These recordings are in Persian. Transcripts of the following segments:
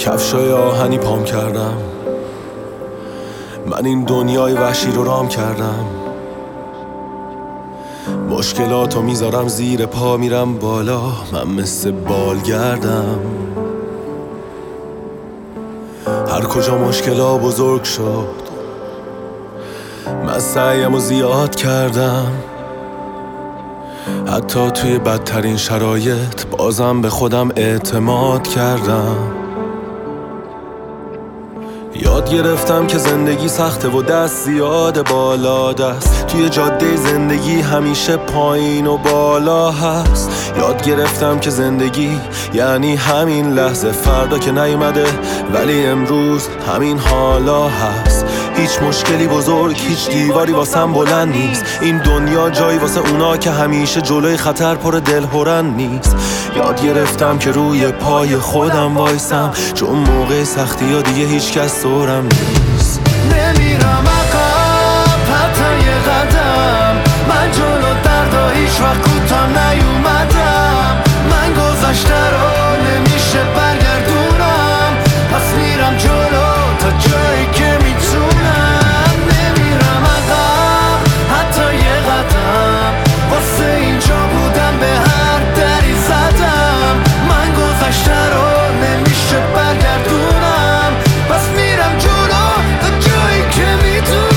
کفشای آهنی پام کردم، من این دنیای وحشی رو رام کردم. مشکلاتو میذارم زیر پا، میرم بالا، من مثل بالگردم. هر کجا مشکلا بزرگ شد، من سعیمو زیاد کردم. حتی توی بدترین شرایط بازم به خودم اعتماد کردم. یاد گرفتم که زندگی سخته و دست زیاد بالا دست، توی جاده زندگی همیشه پایین و بالا هست. یاد گرفتم که زندگی یعنی همین لحظه، فردا که نیومده ولی امروز همین حالا هست. هیچ مشکلی بزرگ، هیچ دیواری واسم بلند نیست. این دنیا جایی واسه اونا که همیشه جلوی خطر پر دلهرن نیست. یاد گرفتم که روی پای خودم وایسم، چون موقع سختی ها دیگه هیچ کس دورم نیست. نمیرم عقب حتی یه قدم، من جلو دردا هیچ وقت کوتاه نیومدم. من گذشته رو نمیشه برگردونم، پس میرم جلو تا جایی که میتونم. نمیرم عقب حتی یه قدم، واسه اینجا بودم به هر دری زدم. من گذشته رو نمیشه برگردونم، پس میرم جلو تا جایی که میتونم.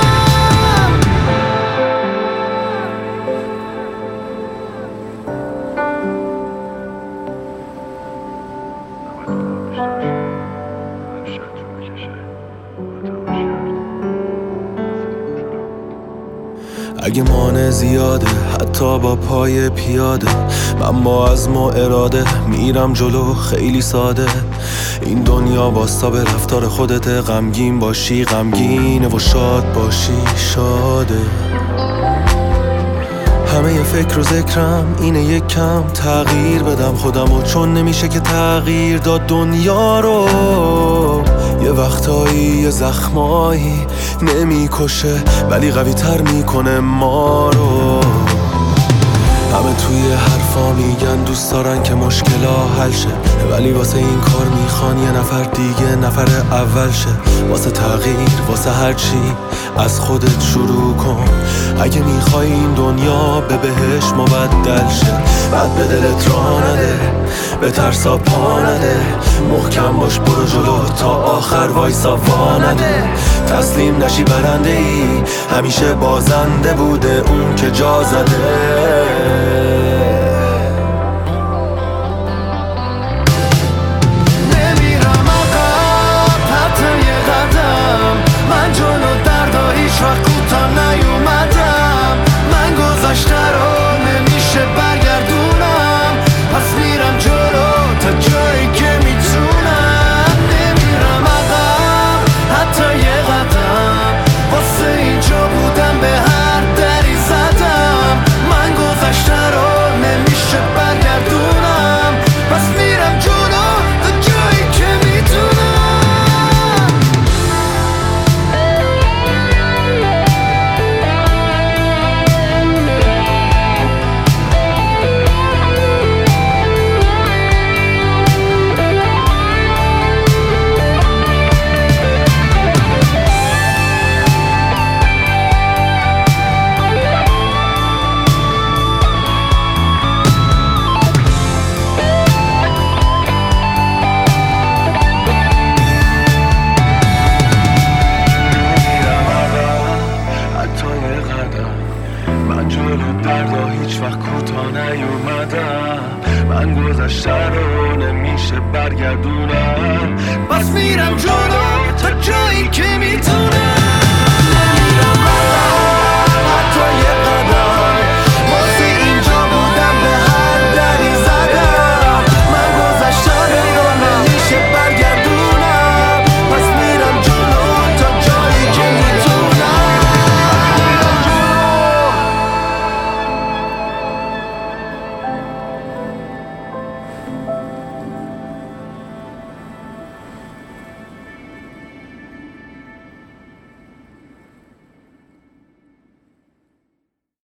اگه مانع زیاده حتی با پای پیاده، من با عزم و اراده میرم جلو خیلی ساده. این دنیا واستا به رفتار خودت، غمگین باشی غمگینه و شاد باشی شاده. همه ی فکر و ذکرم اینه یک کم تغییر بدم خودمو، چون نمیشه که تغییر داد دنیا رو. یه وقتایی یه زخمایی نمیکشه ولی قوی تر میکنه ما رو. همه توی حرفا میگن دوست دارن که مشکلا حل شه، ولی واسه این کار میخوان یه نفر دیگه نفر اول شه. واسه تغییر واسه هر چی از خودت شروع کن. اگه میخوای این دنیا به بهش مبدل شه، بعد به دلت راه نده، به ترسا پا نده. محکم باش برو جلو تا آخر وایسا وا نده. تسلیم نشی برنده ای، همیشه بازنده بوده اون که جا زده. نمیرم عقب حتی یه قدم، من جلو دردا هیچ وقت کوتاه نیومدم. من گذشته رو نمیشه برگردونم، پس میرم جلو تا جایی که میتونم. نمیرم عقب حتی یه قدم، واسه اینجا بودم به هر دری زدم. من گذشته رو نمیشه برگردونم، پس میرم جلو تا جایی که میتونم. من جلو دردا هیچ وقت کوتاه نیومدم. من گذشته رو نمیشه برگردونم، پس میرم جلو تا جایی که میتونم.